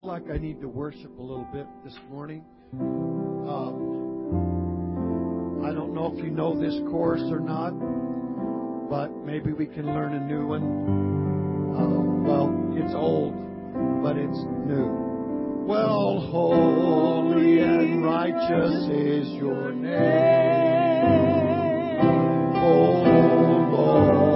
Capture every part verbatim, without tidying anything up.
Like I need to worship a little bit this morning. Um, I don't know if you know this chorus or not, but maybe we can learn a new one. Uh, well, it's old, but it's new. Well, holy and righteous is your name, oh Lord.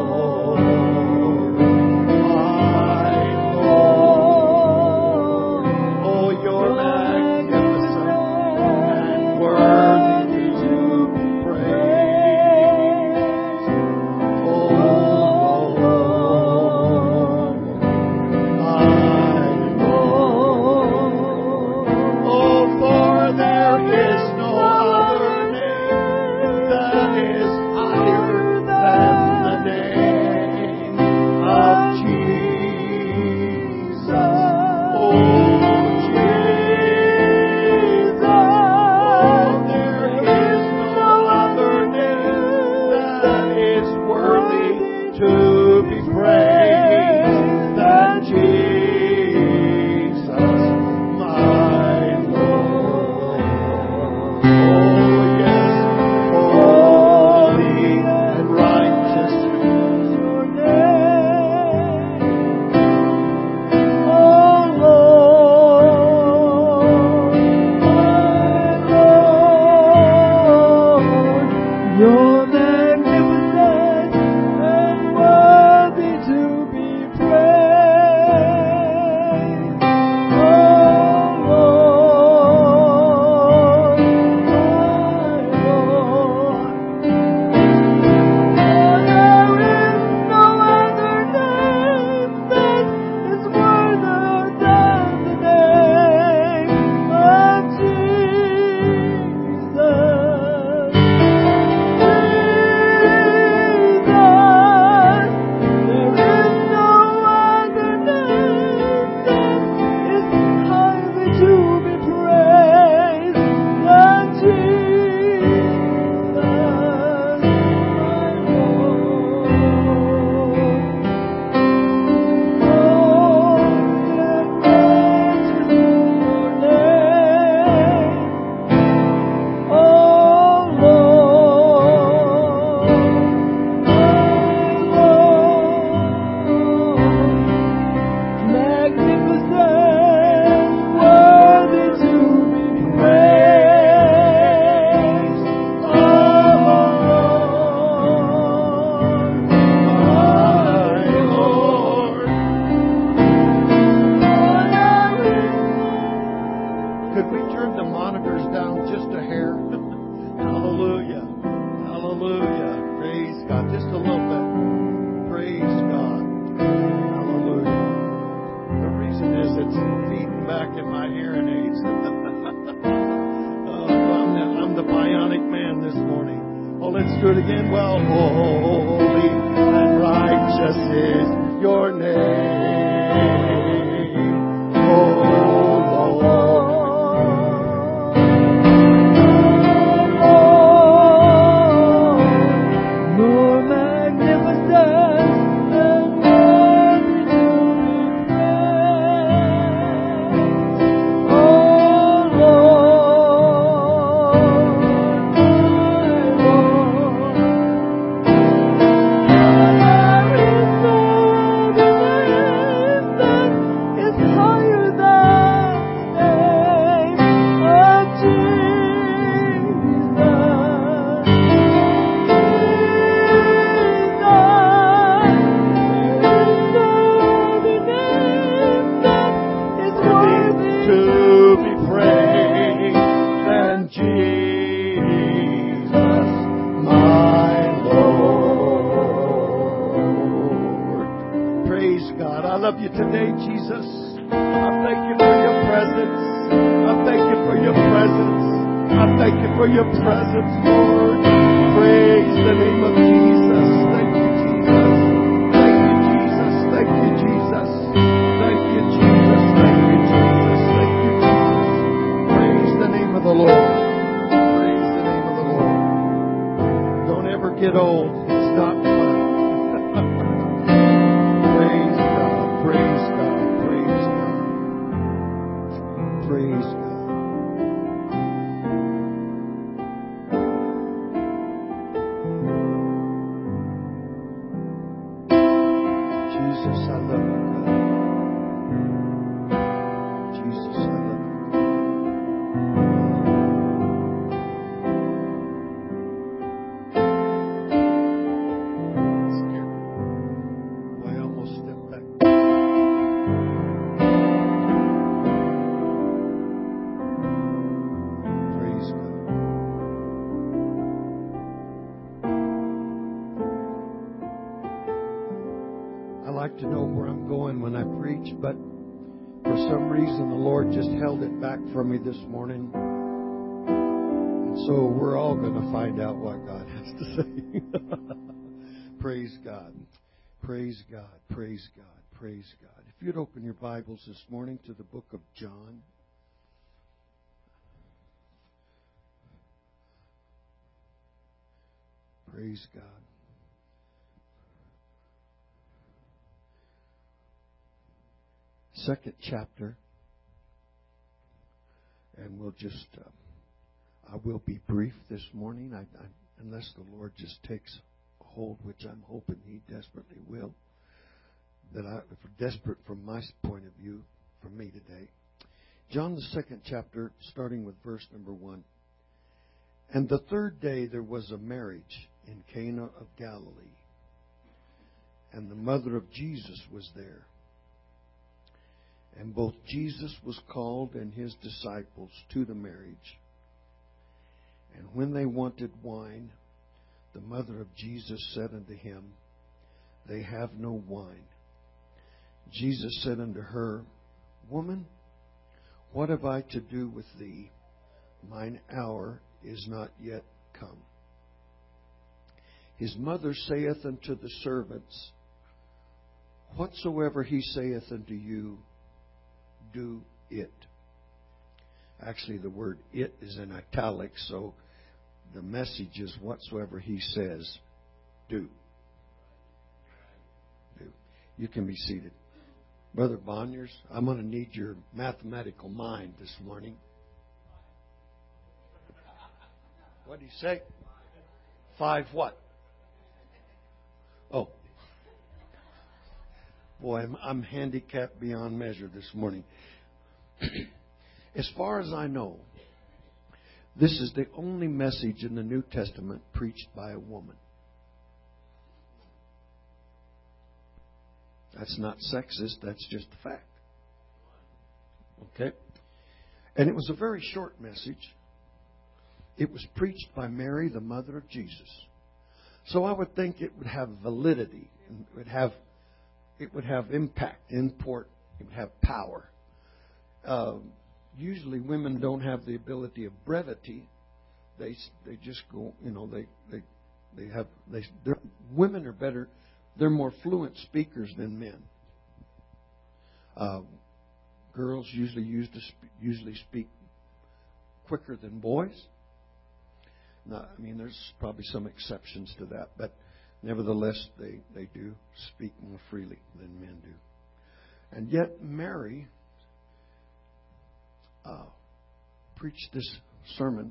Get old. It's not fun. Praise God. Praise God. Praise God. Praise God. Jesus, I love you, God. Jesus, I love you. Boy, I almost stepped back. Praise God. I like to know where I'm going when I preach, but for some reason the Lord just held it back from me this morning. And so we're all going to find out what God has to say. Praise God. Praise God. Praise God. Praise God. If you'd open your Bibles this morning to the book of John. Praise God. Second chapter. And we'll just, uh, I will be brief this morning, I, I, unless the Lord just takes hold, which I'm hoping He desperately will. That I, desperate from my point of view, for me today. John the second chapter, starting with verse number one. And the third day there was a marriage in Cana of Galilee, and the mother of Jesus was there. And both Jesus was called and His disciples to the marriage. And when they wanted wine, the mother of Jesus said unto him, They have no wine. Jesus said unto her, Woman, what have I to do with thee? Mine hour is not yet come. His mother saith unto the servants, Whatsoever He saith unto you, do it. Actually, the word it is in italics, so the message is whatsoever He says, do. Do. You can be seated. Brother Bonyers, I'm going to need your mathematical mind this morning. What did he say? Five what? Oh. Boy, I'm, I'm handicapped beyond measure this morning. As far as I know, this is the only message in the New Testament preached by a woman. That's not sexist, that's just a fact. Okay? And it was a very short message. It was preached by Mary, the mother of Jesus. So I would think it would have validity. It would have, it would have impact, import. It would have power. Uh, usually women don't have the ability of brevity. They they just go, you know, they they they have they. Women are better. They're more fluent speakers than men. Uh, girls usually used to sp- usually speak quicker than boys. Now, I mean, there's probably some exceptions to that, but nevertheless, they, they do speak more freely than men do. And yet, Mary uh, preached this sermon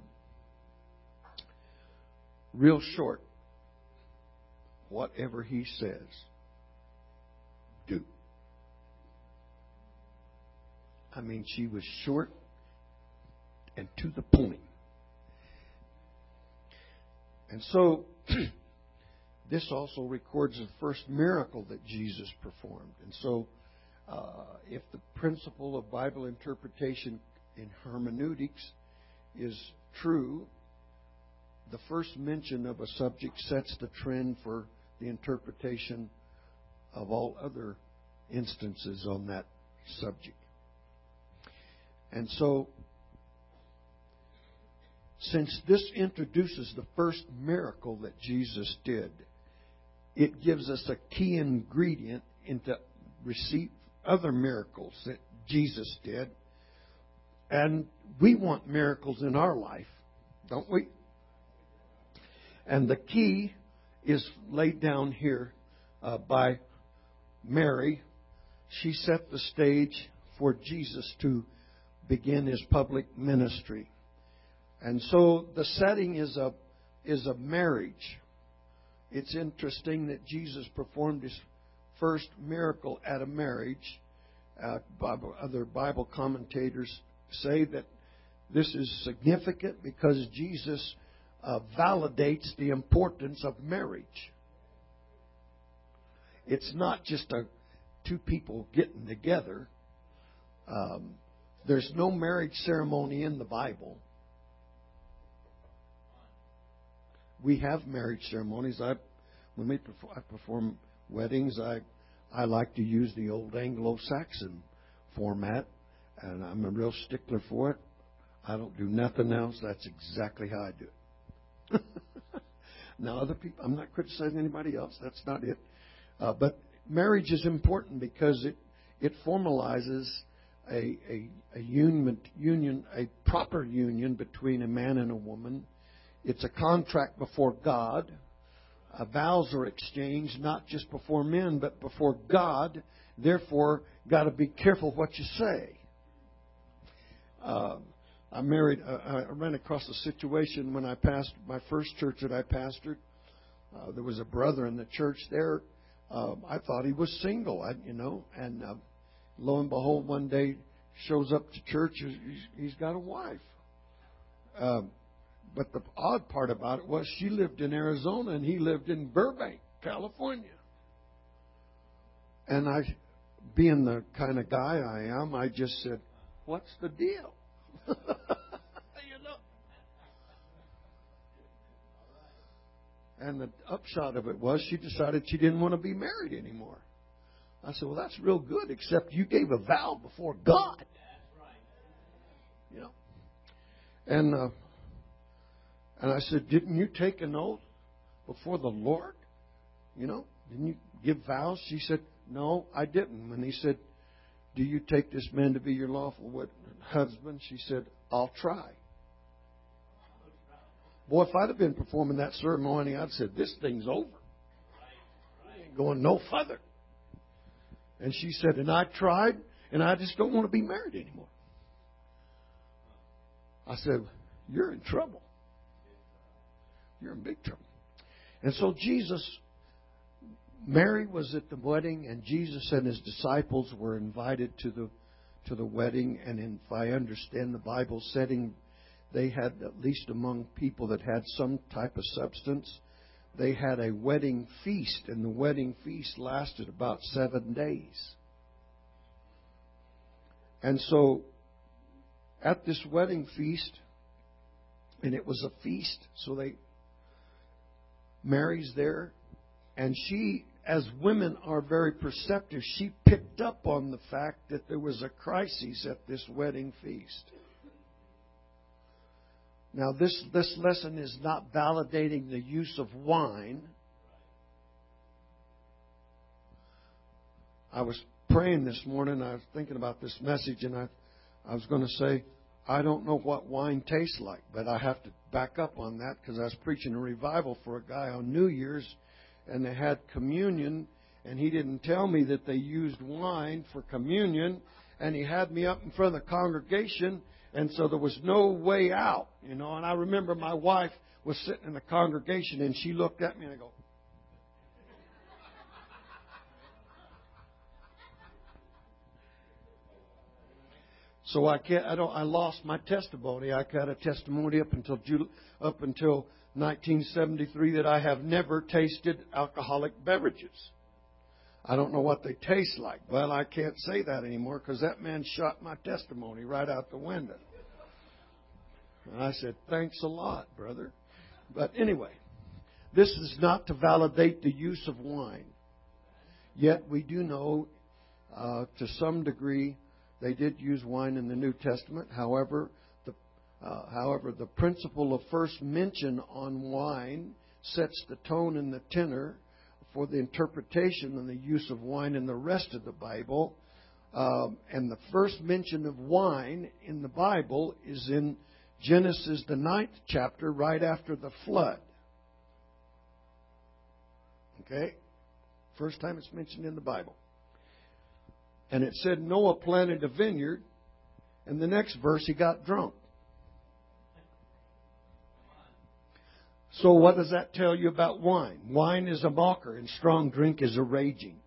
real short. Whatever He says, do. I mean, she was short and to the point. And so, this also records the first miracle that Jesus performed. And so, uh, if the principle of Bible interpretation in hermeneutics is true, the first mention of a subject sets the trend for the interpretation of all other instances on that subject. And so, since this introduces the first miracle that Jesus did, it gives us a key ingredient into receive other miracles that Jesus did. And we want miracles in our life, don't we? And the key is laid down here uh, by Mary. She set the stage for Jesus to begin His public ministry. And so the setting is a is a marriage. It's interesting that Jesus performed His first miracle at a marriage. Uh, Bible, other Bible commentators say that this is significant because Jesus uh, validates the importance of marriage. It's not just a two people getting together. Um, there's no marriage ceremony in the Bible. We have marriage ceremonies. I, when we perform, I perform weddings, I I like to use the old Anglo-Saxon format, and I'm a real stickler for it. I don't do nothing else. That's exactly how I do it. Now, other people, I'm not criticizing anybody else. That's not it. Uh, but marriage is important because it it formalizes a a, a union, union, a proper union between a man and a woman. It's a contract before God. Uh, vows are exchanged not just before men, but before God. Therefore, got to be careful what you say. Uh, I married. Uh, I ran across a situation when I pastored my first church that I pastored. Uh, there was a brother in the church there. Uh, I thought he was single, I, you know, and uh, lo and behold, one day shows up to church. He's, he's got a wife. Uh, But the odd part about it was she lived in Arizona and he lived in Burbank, California. And I, being the kind of guy I am, I just said, "What's the deal?" You know. And the upshot of it was she decided she didn't want to be married anymore. I said, "Well, that's real good, except you gave a vow before God." You know. And uh, And I said, "Didn't you take an oath before the Lord? You know, didn't you give vows?" She said, "No, I didn't." When he said, "Do you take this man to be your lawful husband?" She said, "I'll try." Boy, if I'd have been performing that ceremony, I'd said, "This thing's over. I ain't going no further." And she said, "And I tried, and I just don't want to be married anymore." I said, "You're in trouble. You're in big trouble." And so Jesus, Mary was at the wedding, and Jesus and His disciples were invited to the to the wedding. And if I understand the Bible setting, they had, at least among people that had some type of substance, they had a wedding feast, and the wedding feast lasted about seven days. And so, at this wedding feast, and it was a feast, so they Mary's there, and she, as women are very perceptive, she picked up on the fact that there was a crisis at this wedding feast. Now, this, this lesson is not validating the use of wine. I was praying this morning, I was thinking about this message, and I, I was going to say, I don't know what wine tastes like, but I have to back up on that because I was preaching a revival for a guy on New Year's, and they had communion, and he didn't tell me that they used wine for communion, and he had me up in front of the congregation, and so there was no way out, you know. And I remember my wife was sitting in the congregation, and she looked at me, and I go, So I can't. I don't. I lost my testimony. I got a testimony up until up until nineteen seventy-three that I have never tasted alcoholic beverages. I don't know what they taste like. Well, I can't say that anymore because that man shot my testimony right out the window. And I said, "Thanks a lot, brother." But anyway, this is not to validate the use of wine. Yet we do know, uh, to some degree, they did use wine in the New Testament. However, the uh, however the principle of first mention on wine sets the tone and the tenor for the interpretation and the use of wine in the rest of the Bible. Um, and the first mention of wine in the Bible is in Genesis, the ninth chapter, right after the flood. Okay? First time it's mentioned in the Bible. And it said Noah planted a vineyard, And the next verse, he got drunk. So what does that tell you about wine? Wine is a mocker and strong drink is a raging.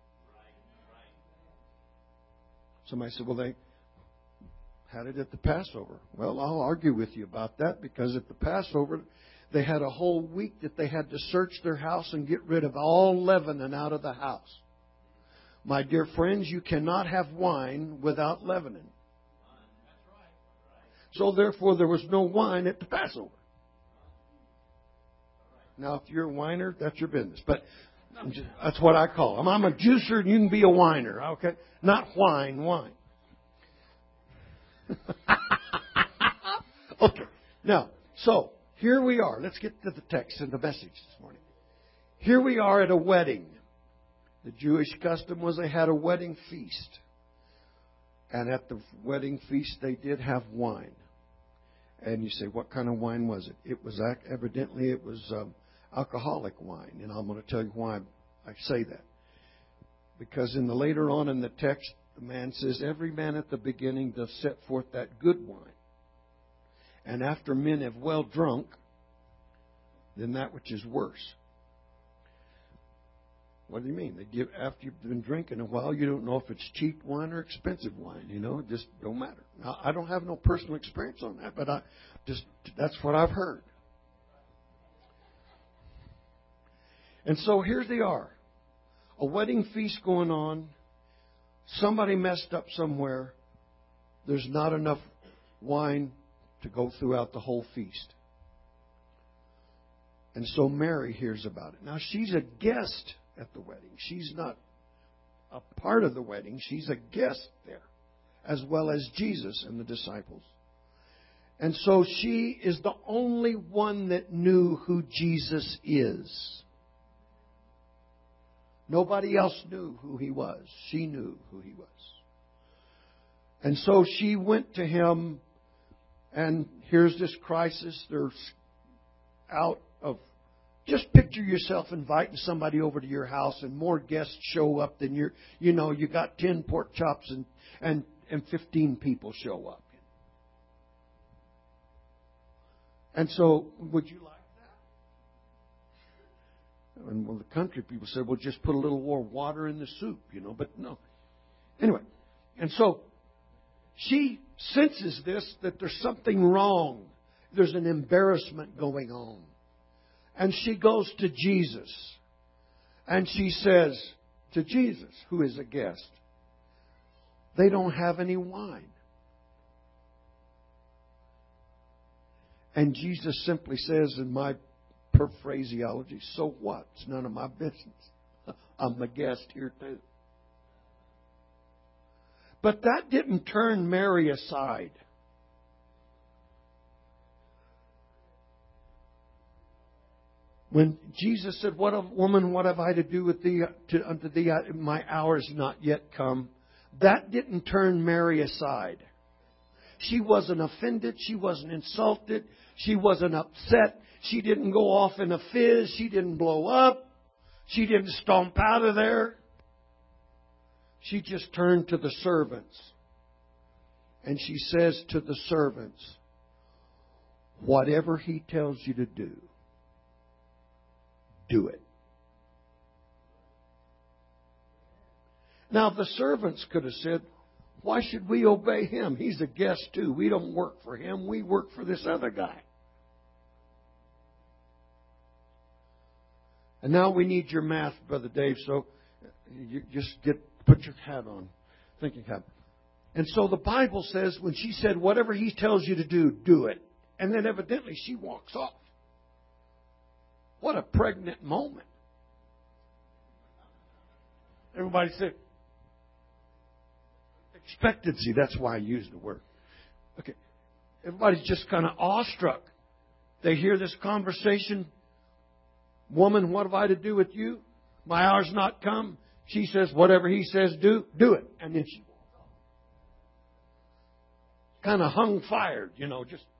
Somebody said, well, they had it at the Passover. Well, I'll argue with you about that, because at the Passover, they had a whole week that they had to search their house and get rid of all leaven out of the house. My dear friends, you cannot have wine without leavening. So therefore, there was no wine at the Passover. Now, if you're a whiner, that's your business. But that's what I call them. I'm a juicer and you can be a whiner. Okay? Not wine, wine. Okay. Now, so here we are. Let's get to the text and the message this morning. Here we are at a wedding. The Jewish custom was they had a wedding feast. And at the wedding feast, they did have wine. And you say, what kind of wine was it? It was evidently it was um, alcoholic wine. And I'm going to tell you why I say that. Because in the later on in the text, the man says, every man at the beginning doth set forth that good wine. And after men have well drunk, then that which is worse. What do you mean? They give after you've been drinking a while, you don't know if it's cheap wine or expensive wine. You know, it just don't matter. Now, I don't have no personal experience on that, but I just that's what I've heard. And so here they are, a wedding feast going on. Somebody messed up somewhere. There's not enough wine to go throughout the whole feast. And so Mary hears about it. Now, she's a guest at the wedding. She's not a part of the wedding. She's a guest there, as well as Jesus and the disciples. And so she is the only one that knew who Jesus is. Nobody else knew who He was. She knew who He was. And so she went to Him, and here's this crisis. They're out of... Just picture yourself inviting somebody over to your house, and more guests show up than you're... You know, you got ten pork chops and, and, and fifteen people show up. And so, would you like that? And well, the country people said, well, just put a little more water in the soup, you know, but no. Anyway, and so she senses this, that there's something wrong. There's an embarrassment going on. And she goes to Jesus. And she says to Jesus, who is a guest, they don't have any wine. And Jesus simply says, in my phraseology, so what? It's none of my business. I'm a guest here too. But that didn't turn Mary aside. When Jesus said, "What of woman, what have I to do with thee? To, unto thee, I, my hour is not yet come." That didn't turn Mary aside. She wasn't offended. She wasn't insulted. She wasn't upset. She didn't go off in a fizz. She didn't blow up. She didn't stomp out of there. She just turned to the servants. And she says to the servants, whatever He tells you to do, do it. Now, the servants could have said, why should we obey Him? He's a guest too. We don't work for Him. We work for this other guy. And now we need your math, Brother Dave, so you just get put your hat on, thinking hat. And so the Bible says when she said, whatever He tells you to do, do it. And then evidently she walks off. What a pregnant moment. Everybody said, expectancy, that's why I used the word. Okay. Everybody's just kind of awestruck. They hear this conversation. Woman, what have I to do with you? My hour's not come. She says, whatever He says, do, do it. And then she walks off. Kind of hung fired, you know, just.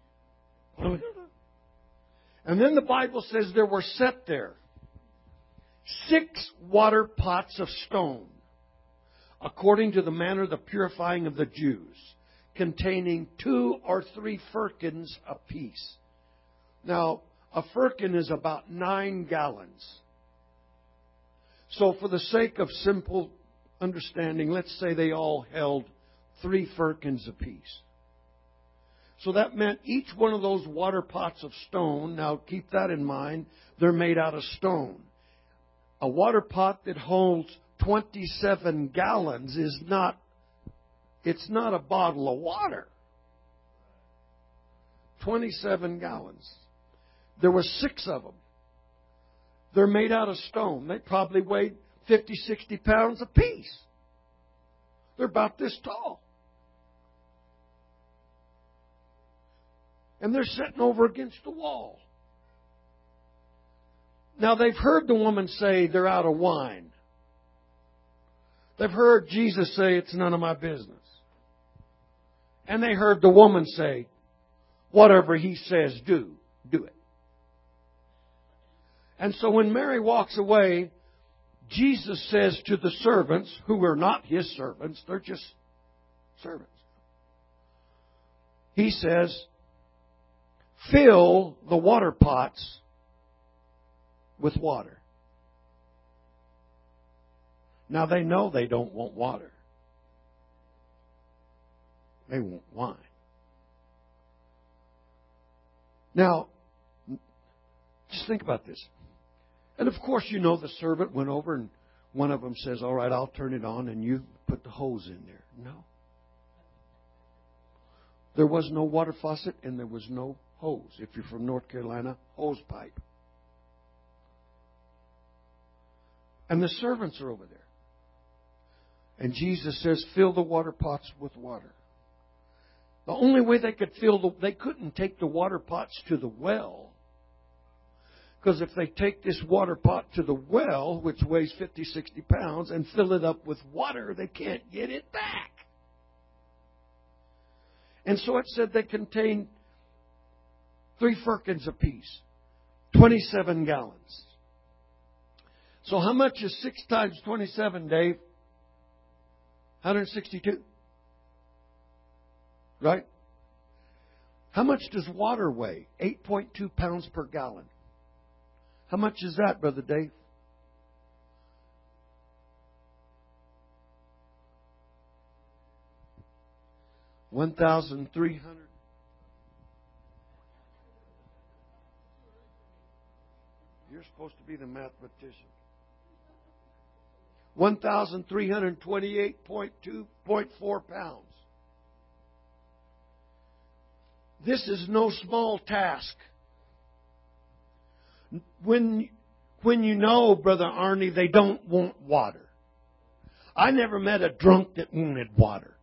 And then the Bible says there were set there six water pots of stone, according to the manner of the purifying of the Jews, containing two or three firkins apiece. Now, a firkin is about nine gallons. So for the sake of simple understanding, let's say they all held three firkins apiece. So that meant each one of those water pots of stone, now keep that in mind, they're made out of stone. A water pot that holds twenty-seven gallons is not, it's not a bottle of water. twenty-seven gallons. There were six of them. They're made out of stone. They probably weighed fifty, sixty pounds apiece. They're about this tall. And they're sitting over against the wall. Now, they've heard the woman say they're out of wine. They've heard Jesus say it's none of my business. And they heard the woman say, whatever he says, do, do it. And so when Mary walks away, Jesus says to the servants, who are not his servants, they're just servants. He says, fill the water pots with water. Now they know they don't want water. They want wine. Now, just think about this. And of course, you know, the servant went over and one of them says, all right, I'll turn it on and you put the hose in there. No. There was no water faucet and there was no hose. If you're from North Carolina, hose pipe. And the servants are over there. And Jesus says, fill the water pots with water. The only way they could fill the, they couldn't take the water pots to the well. Because if they take this water pot to the well, which weighs fifty, sixty pounds, and fill it up with water, they can't get it back. And so it said they contained three firkins apiece, twenty-seven gallons. So how much is six times twenty-seven, Dave? one hundred sixty-two. Right? How much does water weigh? eight point two pounds per gallon. How much is that, Brother Dave? one thousand three hundred. You're supposed to be the mathematician. one thousand three hundred twenty-eight point two point four pounds. This is no small task. When, when you know, Brother Arnie, they don't want water. I never met a drunk that wanted water.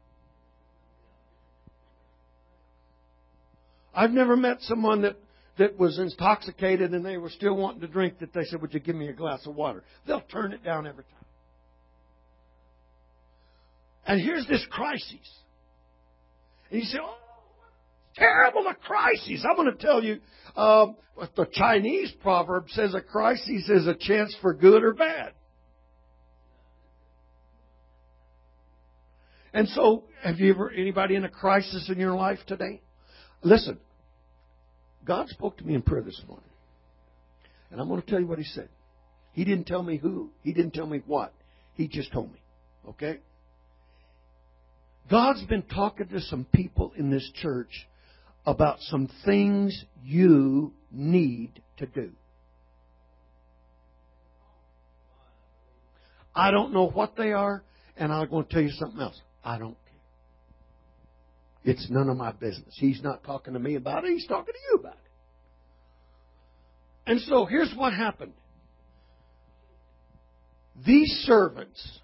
I've never met someone that, that was intoxicated and they were still wanting to drink that they said, would you give me a glass of water? They'll turn it down every time. And here's this crisis. And you say, oh, terrible, a crisis. I'm going to tell you, um, the Chinese proverb says a crisis is a chance for good or bad. And so, have you ever, anybody in a crisis in your life today? Listen, God spoke to me in prayer this morning. And I'm going to tell you what He said. He didn't tell me who. He didn't tell me what. He just told me. Okay? God's been talking to some people in this church about some things you need to do. I don't know what they are, and I'm going to tell you something else. I don't care. It's none of my business. He's not talking to me about it. He's talking to you about it. And so here's what happened. These servants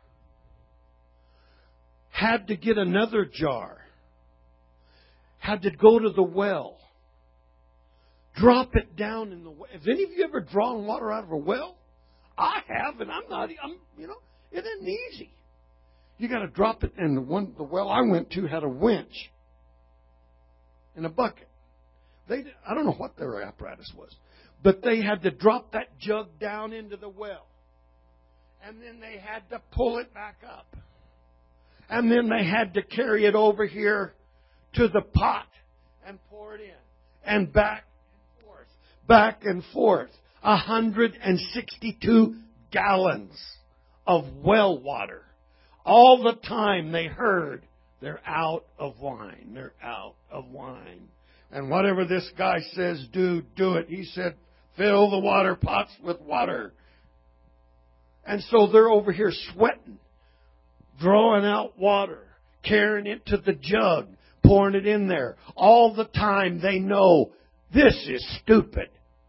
had to get another jar. Had to go to the well. Drop it down in the well. Have any of you ever drawn water out of a well? I have, and I'm not, I'm, you know, it isn't easy. You got to drop it, and the one, the well I went to had a winch and a bucket. They, I don't know what their apparatus was, but they had to drop that jug down into the well, and then they had to pull it back up. And then they had to carry it over here to the pot and pour it in. And back and forth, back and forth. one hundred sixty-two gallons of well water. All the time they heard, they're out of wine. They're out of wine. And whatever this guy says, do, do it. He said, fill the water pots with water. And so they're over here sweating, drawing out water, carrying it to the jug, pouring it in there. All the time they know, this is stupid.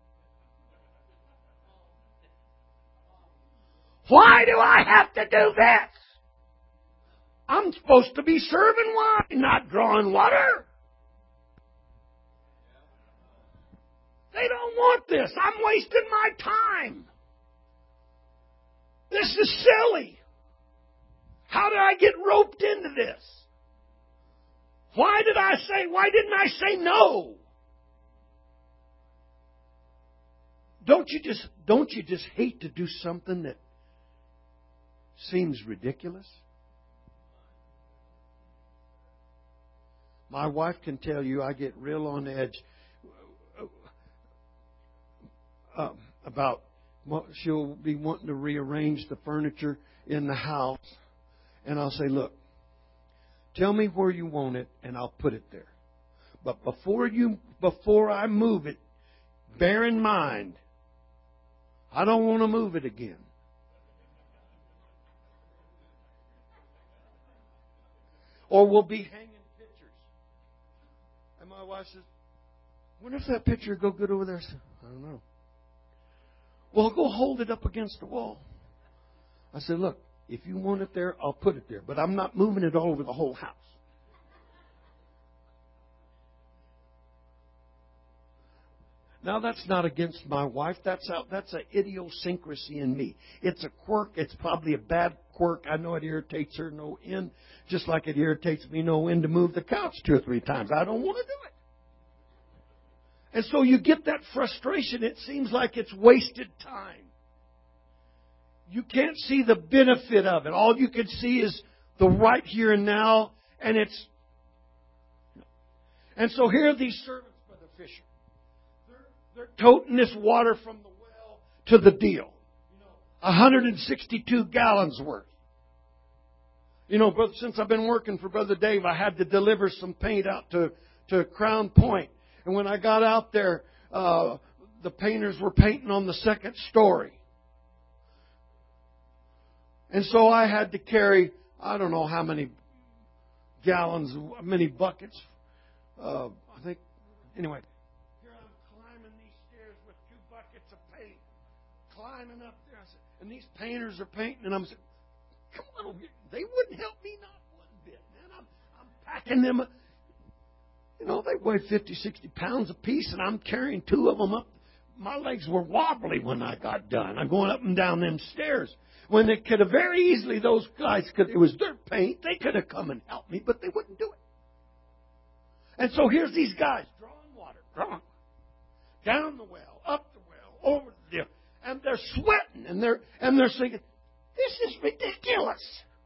Why do I have to do this? I'm supposed to be serving wine, not drawing water. They don't want this. I'm wasting my time. This is silly. How did I get roped into this? Why did I say, why didn't I say no? Don't you just, don't you just hate to do something that seems ridiculous? My wife can tell you I get real on edge uh, about, well, she'll be wanting to rearrange the furniture in the house. And I'll say, look, tell me where you want it and I'll put it there. But before you, before I move it, bear in mind, I don't want to move it again. Or we'll be hanging pictures. And my wife says, wonder if that picture would go good over there. I said, I don't know. Well, go hold it up against the wall. I said, look, if you want it there, I'll put it there. But I'm not moving it all over the whole house. Now, that's not against my wife. That's a, that's an idiosyncrasy in me. It's a quirk. It's probably a bad quirk. I know it irritates her no end, just like it irritates me no end to move the couch two or three times. I don't want to do it. And so you get that frustration. It seems like it's wasted time. You can't see the benefit of it. All you can see is the right here and now, and it's... And so here are these servants by the fisher. They're toting this water from the well to the deal. one hundred sixty-two gallons worth. You know, brother, since I've been working for Brother Dave, I had to deliver some paint out to, to Crown Point. And when I got out there, uh, the painters were painting on the second story. And so I had to carry, I don't know how many gallons, many buckets. Uh, I think, anyway. Climbing up there, I said, and these painters are painting, and I'm saying, come on over here. They wouldn't help me not one bit, man. I'm, I'm packing them. You know, they weigh fifty, sixty pounds apiece, and I'm carrying two of them up. My legs were wobbly when I got done. I'm going up and down them stairs. When they could have very easily, those guys could, it was their paint, they could have come and helped me, but they wouldn't do it. And so here's these guys drawing water, drawing down the well, up the well, over the deal. And they're sweating, and they're and they're thinking, this is ridiculous.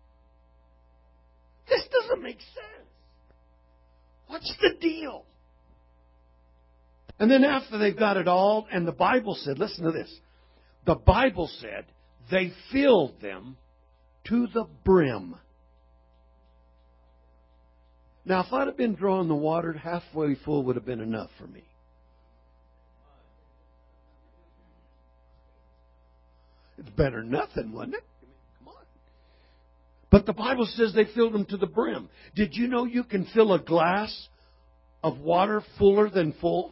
This doesn't make sense. What's the deal? And then after they've got it all, and the Bible said, listen to this. The Bible said they filled them to the brim. Now, if I'd have been drawing the water, halfway full would have been enough for me. It's better than nothing, wasn't it? Come on. But the Bible says they filled them to the brim. Did you know you can fill a glass of water fuller than full?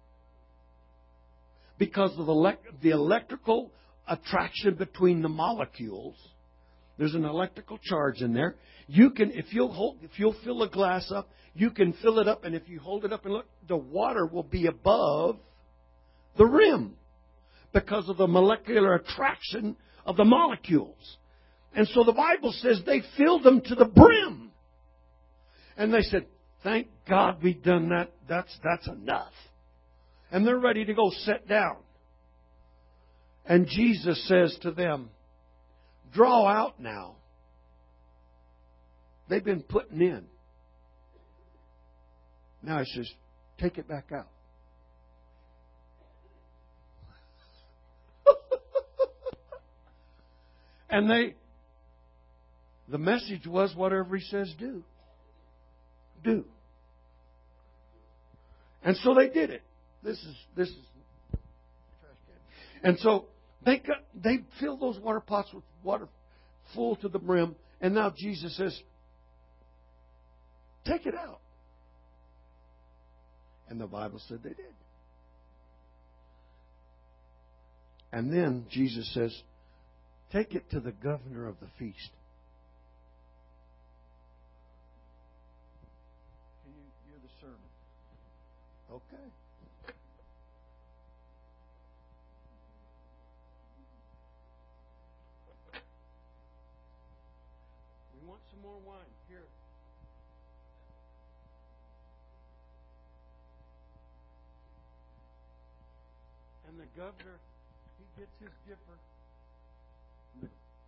Because of the, the electrical attraction between the molecules. There's an electrical charge in there. You can, if you'll hold, if you'll fill a glass up, you can fill it up, and if you hold it up and look, the water will be above the rim. Because of the molecular attraction of the molecules. And so the Bible says they filled them to the brim. And they said, thank God we've done that. That's, that's enough. And they're ready to go sit down. And Jesus says to them, draw out now they've been putting in. Now he says, take it back out. And they, the message was, whatever he says, do. Do. And so they did it. This is, this is trash can. And so they got, they filled those water pots with water full to the brim. And now Jesus says, take it out. And the Bible said they did. And then Jesus says, take it to the governor of the feast. Can you, you're the servant. Okay. We want some more wine. Here. And the governor, he gets his dipper. And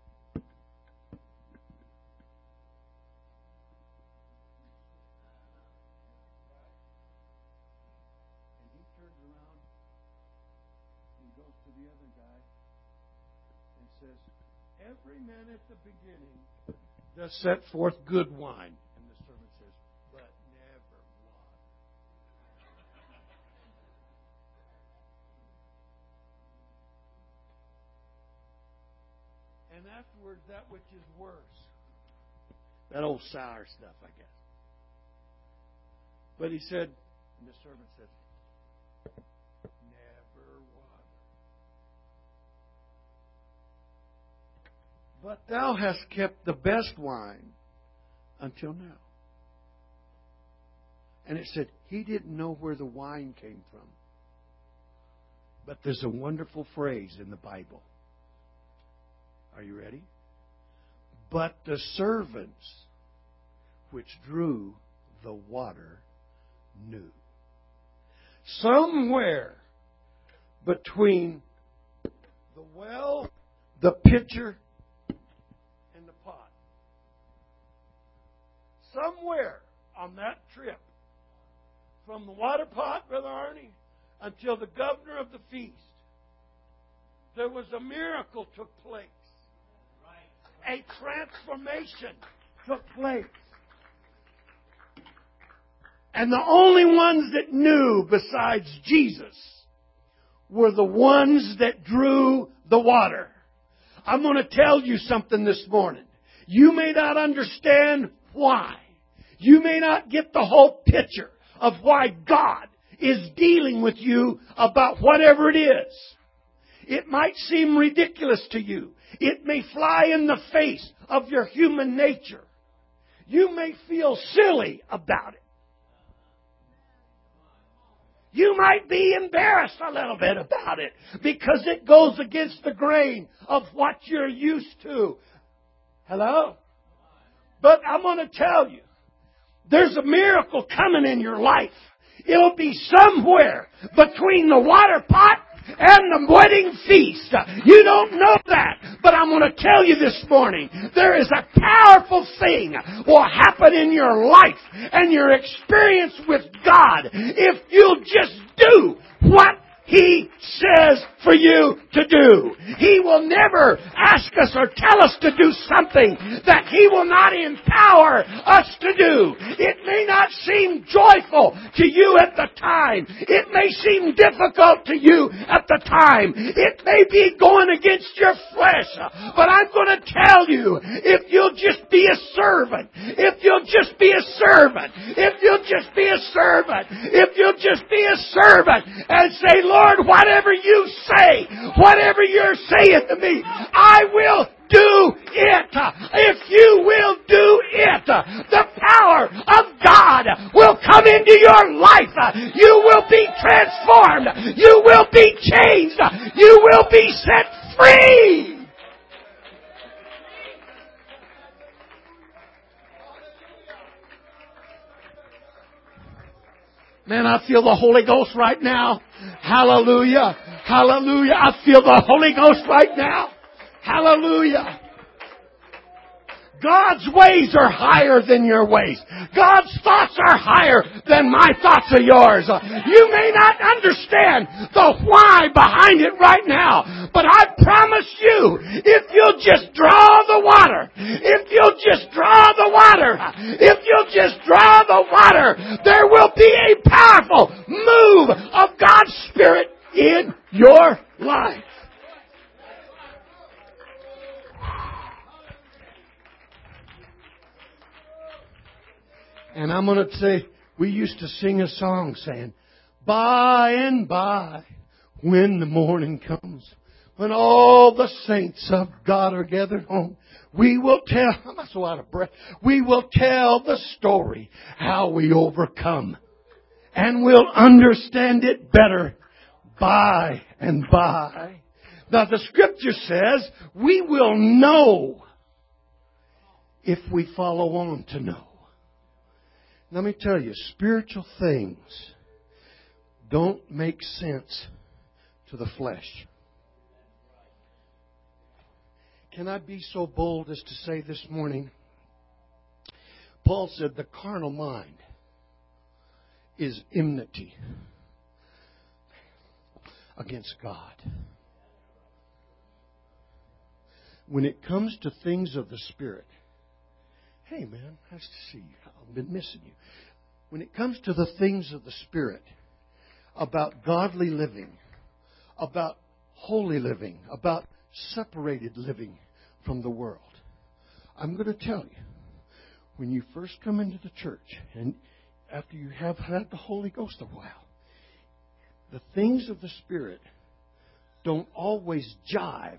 he turns around and goes to the other guy and says, every man at the beginning does set forth good wine. And the servant says, but never water. And afterwards, that which is worse. That old sour stuff, I guess. But he said, and the servant said, never water. But thou hast kept the best wine until now. And it said, he didn't know where the wine came from. But there's a wonderful phrase in the Bible. Are you ready? But the servants which drew the water knew. Somewhere between the well, the pitcher, and the pot. Somewhere on that trip, from the water pot, Brother Arnie, until the governor of the feast, there was a miracle took place. A transformation took place. And the only ones that knew besides Jesus were the ones that drew the water. I'm going to tell you something this morning. You may not understand why. You may not get the whole picture of why God is dealing with you about whatever it is. It might seem ridiculous to you. It may fly in the face of your human nature. You may feel silly about it. You might be embarrassed a little bit about it because it goes against the grain of what you're used to. Hello? But I'm going to tell you, there's a miracle coming in your life. It'll be somewhere between the water pot and the wedding feast. You don't know that, but I'm going to tell you this morning, there is a powerful thing will happen in your life and your experience with God if you'll just do what He says for you to do. He will never ask us or tell us to do something that He will not empower us to do. It may not seem joyful to you at the time. It may seem difficult to you at the time. It may be going against your flesh. But I'm going to tell you, if you'll just be a servant, if you'll just be a servant, if you'll just be a servant, if you'll just be a servant and say, Lord, whatever you say, whatever you're saying to me, I will do it. If you will do it, the power of God will come into your life. You will be transformed. You will be changed. You will be set free. Man, I feel the Holy Ghost right now. Hallelujah. Hallelujah. I feel the Holy Ghost right now. Hallelujah. God's ways are higher than your ways. God's thoughts are higher than my thoughts are yours. You may not understand the why behind it right now, but I promise you, if you'll just draw the water, if you'll just draw the water, if you'll just draw the water, there will be a powerful move of God's Spirit in your life. And I'm going to say, we used to sing a song saying, by and by, when the morning comes, when all the saints of God are gathered home, we will tell, I'm so out of breath, we will tell the story how we overcome. And we'll understand it better by and by. Now the Scripture says we will know if we follow on to know. Let me tell you, spiritual things don't make sense to the flesh. Can I be so bold as to say this morning? Paul said the carnal mind is enmity against God. When it comes to things of the Spirit, hey man, nice to see you. I've been missing you. When it comes to the things of the Spirit, about godly living, about holy living, about separated living from the world, I'm going to tell you, when you first come into the church and after you have had the Holy Ghost a while, the things of the Spirit don't always jive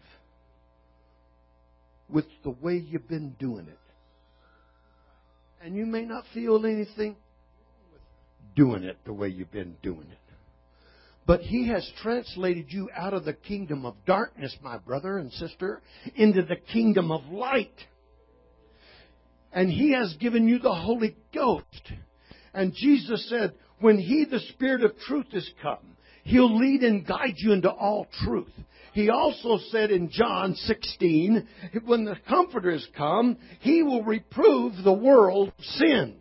with the way you've been doing it. And you may not feel anything with doing it the way you've been doing it. But He has translated you out of the kingdom of darkness, my brother and sister, into the kingdom of light. And He has given you the Holy Ghost. And Jesus said, when He, the Spirit of truth, is come, He'll lead and guide you into all truth. He also said in John sixteen, when the Comforter is come, He will reprove the world's sin.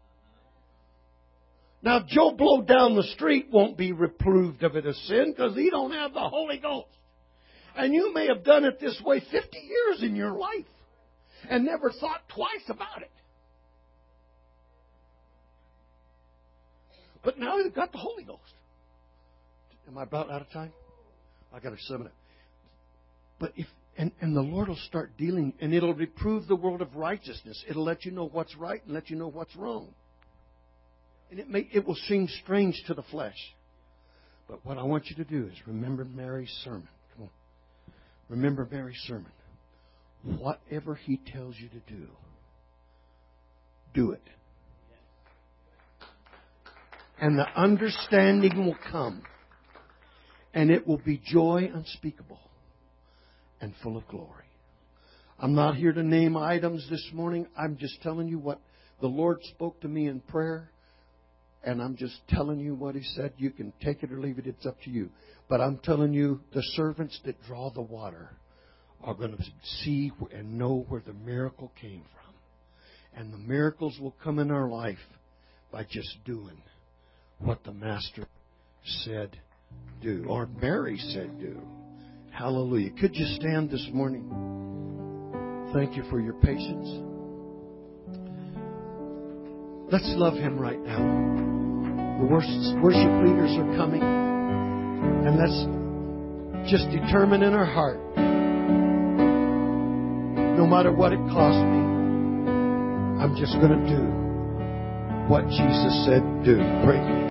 Now, Joe Blow down the street won't be reproved of it as sin because he don't have the Holy Ghost. And you may have done it this way fifty years in your life and never thought twice about it. But now you've got the Holy Ghost. Am I about out of time? I got a seven. But if and, and the Lord will start dealing, and it'll reprove the world of righteousness. It'll let you know what's right and let you know what's wrong. And it may it will seem strange to the flesh. But what I want you to do is remember Mary's sermon. Come on. Remember Mary's sermon. Whatever He tells you to do, do it. And the understanding will come. And it will be joy unspeakable and full of glory. I'm not here to name items this morning. I'm just telling you what the Lord spoke to me in prayer. And I'm just telling you what He said. You can take it or leave it. It's up to you. But I'm telling you, the servants that draw the water are going to see and know where the miracle came from. And the miracles will come in our life by just doing what the Master said do, or Mary said do. Hallelujah. Could you stand this morning? Thank you for your patience. Let's love Him right now. The worship leaders are coming. And let's just determine in our heart, no matter what it costs me, I'm just going to do what Jesus said do. Pray.